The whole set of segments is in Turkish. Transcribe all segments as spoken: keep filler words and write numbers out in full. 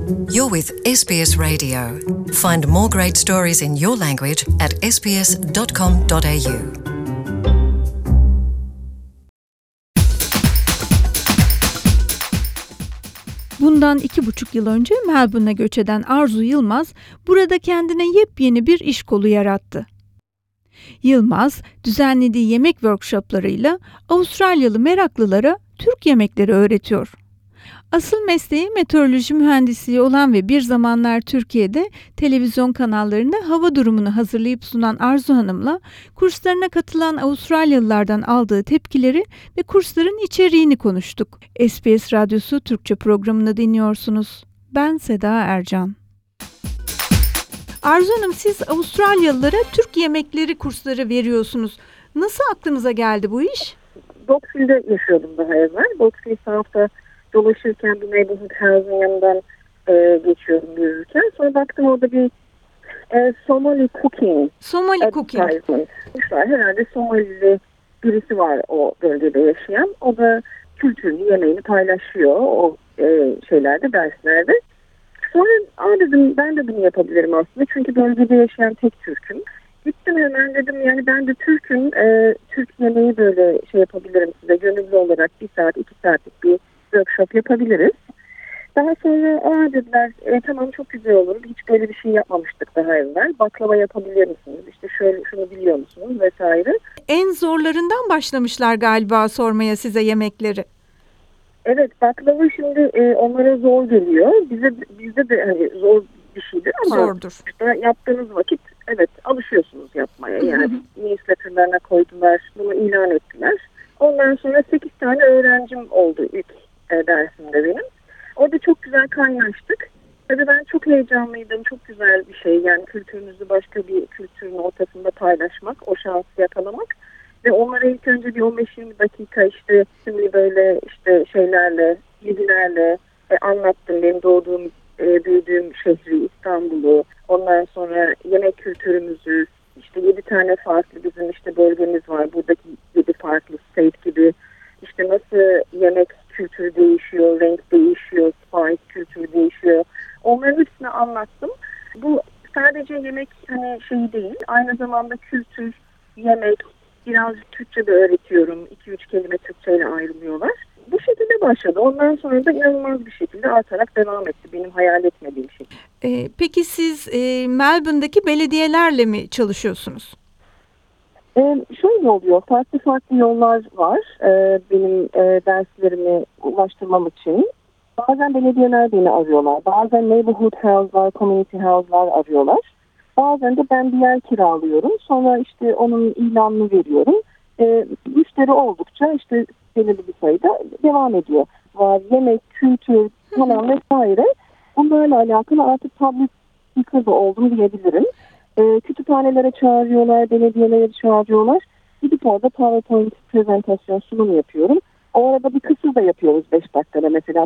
You're with S B S Radio. Find more great stories in your language at s b s dot com dot a u. Bundan iki buçuk yıl önce Melbourne'e göç eden Arzu Yılmaz, burada kendine yepyeni bir iş kolu yarattı. Yılmaz, düzenlediği yemek workshoplarıyla Avustralyalı meraklılara Türk yemekleri öğretiyor. Asıl mesleği meteoroloji mühendisliği olan ve bir zamanlar Türkiye'de televizyon kanallarında hava durumunu hazırlayıp sunan Arzu Hanım'la kurslarına katılan Avustralyalılardan aldığı tepkileri ve kursların içeriğini konuştuk. S B S Radyosu Türkçe programını dinliyorsunuz. Ben Seda Ercan. Arzu Hanım, siz Avustralyalılara Türk yemekleri kursları veriyorsunuz. Nasıl aklınıza geldi bu iş? Boxfield'de yaşıyordum daha evvel. Boxfield tarafta dolaşırken bir neighborhood house'un yanından e, geçiyordum yürürken. Sonra baktım orada bir e, Somali cooking. Somali cooking. Herhalde Somalili birisi var o bölgede yaşayan. O da kültürünü, yemeğini paylaşıyor o e, şeylerde, derslerde. Sonra aa dedim, ben de bunu yapabilirim aslında. Çünkü bölgede yaşayan tek Türk'üm. Gittim hemen, dedim yani ben de Türk'üm. E, Türk yemeği böyle şey yapabilirim size. Gönüllü olarak bir saat, iki saatlik bir workshop yapabiliriz. Daha sonra aa dediler, e, tamam çok güzel olur. Hiç böyle bir şey yapmamıştık daha evvel. Baklava yapabilir misiniz? İşte şöyle şunu biliyor musunuz vesaire. En zorlarından başlamışlar galiba sormaya size yemekleri. Evet, baklava şimdi e, onlara zor geliyor. Bize bizde de hani zor bir şeydir ama zordur. Işte yaptığınız vakit evet alışıyorsunuz yapmaya. Yani newsletter'larına koydular, bunu ilan ettiler. Ondan sonra sekiz tane öğrencim oldu ilk e, dersimde benim. Orada çok güzel kaynaştık. Tabii ben çok heyecanlıydım. Çok güzel bir şey. Yani kültürünüzü başka bir kültürün ortasında paylaşmak, o şansı yakalamak. Ve onlara ilk önce bir on beş yirmi dakika işte şimdi böyle işte şeylerle, bilgilerle e, anlattım. Benim doğduğum, e, büyüdüğüm şehri, İstanbul'u. Ondan sonra yemek kültürümüzü, işte yedi tane farklı bizim işte bölgemiz var. Buradaki yedi farklı state gibi. İşte nasıl yemek kültürü değişiyor, renk değişiyor, spice kültürü değişiyor. Onların hepsini anlattım. Bu sadece yemek hani şeyi değil, aynı zamanda kültür, yemek, birazcık Türkçe de öğretiyorum. iki üç kelime Türkçeyle ayrılıyorlar. Bu şekilde başladı. Ondan sonra da inanılmaz bir şekilde artarak devam etti. Benim hayal etmediğim şey. Ee, peki siz e, Melbourne'daki belediyelerle mi çalışıyorsunuz? Ee, şöyle oluyor. Farklı farklı yollar var. Ee, benim e, derslerimi ulaştırmam için. Bazen belediyeler beni arıyorlar. Bazen neighborhood house'lar, community house'lar arıyorlar. Bazen de ben bir yer kiralıyorum. Sonra işte onun ilanını veriyorum. E, müşteri oldukça işte belirli bir sayıda devam ediyor. Var yemek, kültür falan vesaire. Bunlarla alakalı artık public speaker da oldum diyebilirim. E, kütüphanelere çağırıyorlar, belediyelere çağırıyorlar. Gidip orada PowerPoint prezentasyon sunumu yapıyorum. O arada bir kısır da yapıyoruz beş dakikada mesela.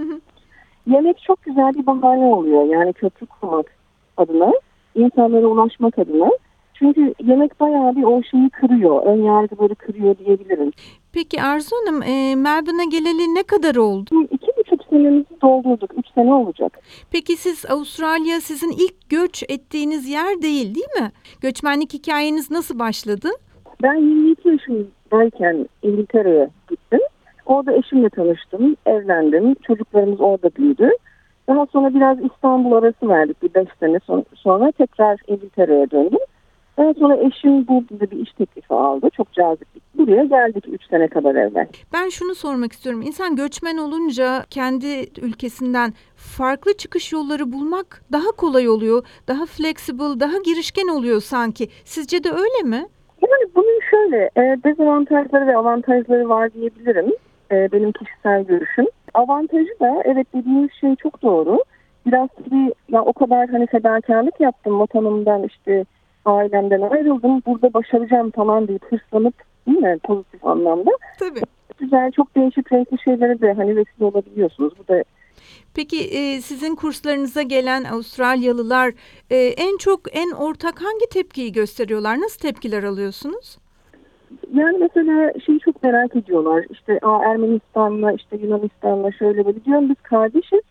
Yemek çok güzel bir bahane oluyor. Yani köprü kurmak adına, insanlara ulaşmak adına. Çünkü yemek bayağı bir o şeyi kırıyor. Ön yargıları kırıyor diyebilirim. Peki Arzu Hanım, e, Melbourne'e geleli ne kadar oldu? İki buçuk senemizi doldurduk. Üç sene olacak. Peki siz Avustralya sizin ilk göç ettiğiniz yer değil değil mi? Göçmenlik hikayeniz nasıl başladı? Ben yirmi iki yaşındayken İngiltere'ye gittim. Orada eşimle tanıştım, evlendim. Çocuklarımız orada büyüdü. Daha sonra biraz İstanbul arası verdik bir beş sene sonra tekrar İngiltere'ye döndüm. Daha sonra eşim burada bir iş teklifi aldı. Çok cazip. Buraya geldik üç sene kadar evvel. Ben şunu sormak istiyorum. İnsan göçmen olunca kendi ülkesinden farklı çıkış yolları bulmak daha kolay oluyor. Daha flexible, daha girişken oluyor sanki. Sizce de öyle mi? Yani bunun şöyle e, dezavantajları ve avantajları var diyebilirim. E, benim kişisel görüşüm. Avantajı da evet dediğiniz şey çok doğru. Biraz bir ya o kadar hani fedakarlık yaptım vatanımdan işte ailemden ayrıldım. Burada başaracağım falan deyip hırslanıp değil mi pozitif anlamda. Tabii. Güzel çok değişik renkli şeylere de hani vesile olabiliyorsunuz. Bu da. Peki e, sizin kurslarınıza gelen Avustralyalılar e, en çok en ortak hangi tepkiyi gösteriyorlar? Nasıl tepkiler alıyorsunuz? Yani mesela şeyi çok merak ediyorlar. İşte Aa, Ermenistan'la işte Yunanistan'la şöyle böyle diyorum biz kardeşiz.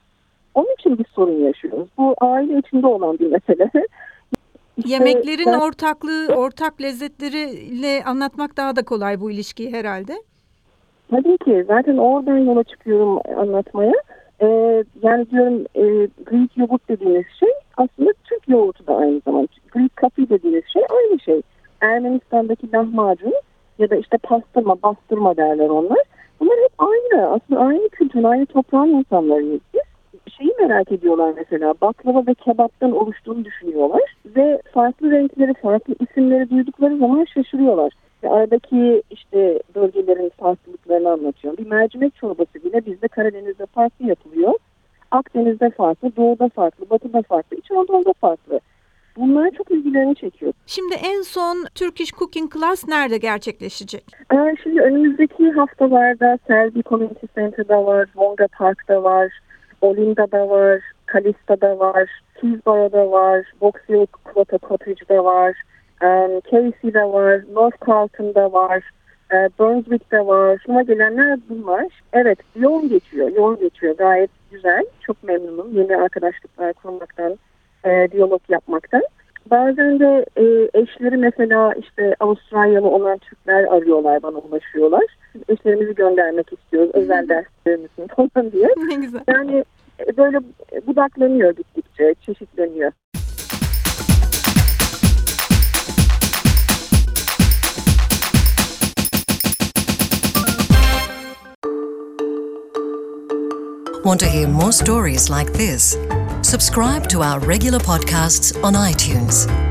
Onun için bir sorun yaşıyoruz. Bu aile içinde olan bir mesele. İşte Yemeklerin ben, ortaklığı, ortak lezzetleriyle anlatmak daha da kolay bu ilişkiyi herhalde. tabii ki zaten oradan yola çıkıyorum anlatmaya. Ee, yani diyorum e, Greek yogurt dediğiniz şey aslında Türk yoğurtu da aynı zamanda. Greek coffee dediğiniz şey aynı şey. Ermenistan'daki lahmacun ya da işte pastırma, bastırma derler onlar. Bunlar hep aynı. Aslında aynı kültürün, aynı toprağın insanlarıyız biz. Şeyi merak ediyorlar mesela, baklava ve kebaptan oluştuğunu düşünüyorlar ve farklı renkleri, farklı isimleri duydukları zaman şaşırıyorlar. Ve aradaki işte bölgelerin farklılıklarını anlatıyor. Bir mercimek çorbası bile bizde Karadeniz'de farklı yapılıyor. Akdeniz'de farklı, Doğu'da farklı, Batı'da farklı, İç Anadolu'da farklı. Bunlar çok ilgilerini çekiyor. Şimdi en son Turkish Cooking Class nerede gerçekleşecek? Ee, şimdi önümüzdeki haftalarda Selby Community Center'da var, Volga Park'ta var, Olinda'da var, Kalista'da var, Hillsborough'da var, Vauxhall Cottage'da var, um, Casey'de var, North Carlton'da var, e, Brunswick'te var. Şuna gelenler bunlar. Evet, yoğun geçiyor, yoğun geçiyor. Gayet güzel, çok memnunum. Yeni arkadaşlıklar kurmaktan, e, diyalog yapmaktan. Bazen de e, eşleri mesela işte Avustralyalı olan Türkler arıyorlar, bana ulaşıyorlar. Eşlerimizi göndermek istiyoruz, özel derslerimizin falan diye. Ne güzel. Yani e, böyle budaklanıyor gittikçe, çeşitleniyor. Want to hear more stories like this? Subscribe to our regular podcasts on iTunes.